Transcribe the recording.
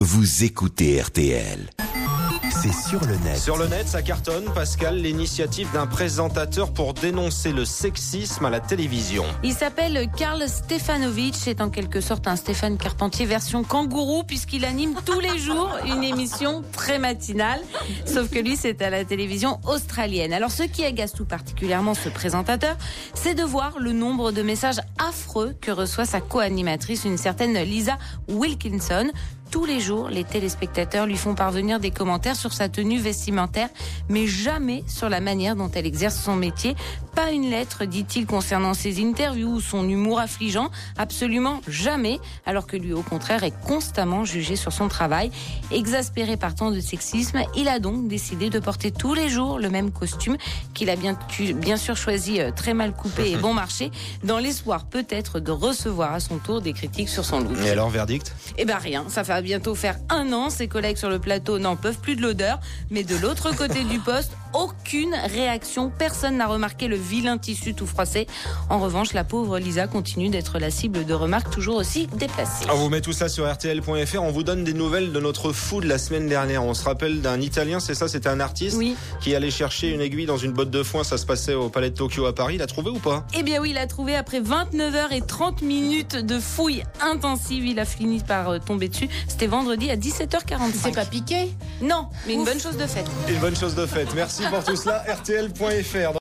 Vous écoutez RTL. C'est sur le net. Sur le net, ça cartonne, Pascal, l'initiative d'un présentateur pour dénoncer le sexisme à la télévision. Il s'appelle Karl Stefanovic, c'est en quelque sorte un Stéphane Carpentier version kangourou, puisqu'il anime tous les jours une émission très matinale. Sauf que lui, c'est à la télévision australienne. Alors, ce qui agace tout particulièrement ce présentateur, c'est de voir le nombre de messages affreux que reçoit sa co-animatrice, une certaine Lisa Wilkinson. Tous les jours, les téléspectateurs lui font parvenir des commentaires sur sa tenue vestimentaire, mais jamais sur la manière dont elle exerce son métier. Pas une lettre, dit-il, concernant ses interviews ou son humour affligeant. Absolument jamais. Alors que lui, au contraire, est constamment jugé sur son travail. Exaspéré par tant de sexisme, il a donc décidé de porter tous les jours le même costume qu'il a bien sûr choisi très mal coupé et bon marché, dans l'espoir peut-être de recevoir à son tour des critiques sur son look. Et alors, verdict ? Eh ben rien, ça va bientôt faire 1 an. Ses collègues sur le plateau n'en peuvent plus de l'odeur. Mais de l'autre côté du poste, aucune réaction. Personne n'a remarqué le vilain tissu tout froissé. En revanche, la pauvre Lisa continue d'être la cible de remarques toujours aussi déplacées. On vous met tout ça sur RTL.fr. On vous donne des nouvelles de notre fou de la semaine dernière. On se rappelle d'un Italien, c'est ça, c'était un artiste qui allait chercher une aiguille dans une botte de foin. Ça se passait au Palais de Tokyo à Paris. Il l'a trouvé ou pas ? Eh bien oui, il l'a trouvé après 29h30 de fouilles intensives. Il a fini par tomber dessus. C'était vendredi à 17h45. C'est pas piqué ? Non, mais une bonne chose de faite. Une bonne chose de faite. Merci pour tout cela. RTL.fr.